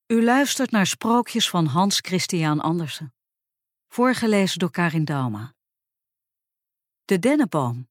U luistert naar Sprookjes van Hans Christian Andersen. Voorgelezen door Karin Dauma. De dennenboom.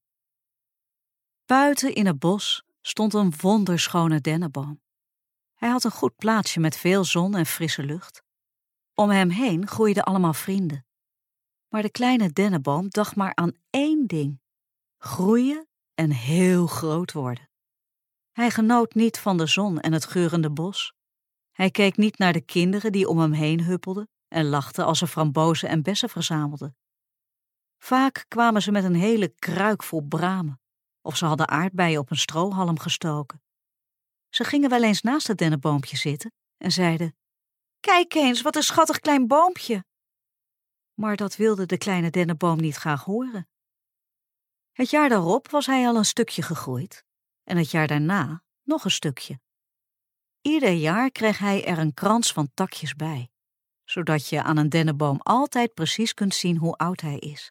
Buiten in het bos stond een wonderschone dennenboom. Hij had een goed plaatsje met veel zon en frisse lucht. Om hem heen groeiden allemaal vrienden. Maar de kleine dennenboom dacht maar aan één ding: groeien en heel groot worden. Hij genoot niet van de zon en het geurende bos. Hij keek niet naar de kinderen die om hem heen huppelden en lachten als ze frambozen en bessen verzamelden. Vaak kwamen ze met een hele kruik vol bramen, of ze hadden aardbeien op een strohalm gestoken. Ze gingen wel eens naast het dennenboompje zitten en zeiden: "Kijk eens, wat een schattig klein boompje." Maar dat wilde de kleine dennenboom niet graag horen. Het jaar daarop was hij al een stukje gegroeid en het jaar daarna nog een stukje. Ieder jaar kreeg hij er een krans van takjes bij, zodat je aan een dennenboom altijd precies kunt zien hoe oud hij is.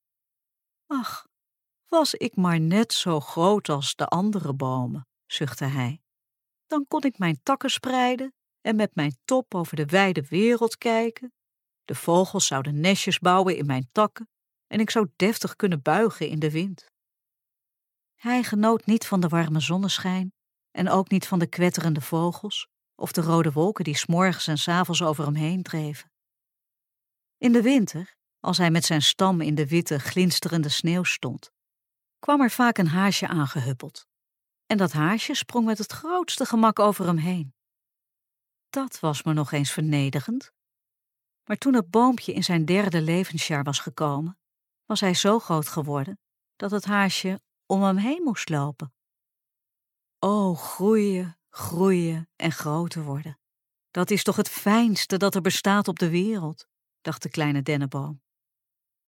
Ach, was ik maar net zo groot als de andere bomen, zuchtte hij. Dan kon ik mijn takken spreiden en met mijn top over de wijde wereld kijken. De vogels zouden nestjes bouwen in mijn takken en ik zou deftig kunnen buigen in de wind. Hij genoot niet van de warme zonneschijn en ook niet van de kwetterende vogels of de rode wolken die 's morgens en 's avonds over hem heen dreven. In de winter, als hij met zijn stam in de witte, glinsterende sneeuw stond, kwam er vaak een haasje aangehuppeld. En dat haasje sprong met het grootste gemak over hem heen. Dat was me nog eens vernederend. Maar toen het boompje in zijn 3e levensjaar was gekomen, was hij zo groot geworden dat het haasje om hem heen moest lopen. O, groeien, groeien en groter worden. Dat is toch het fijnste dat er bestaat op de wereld, dacht de kleine dennenboom.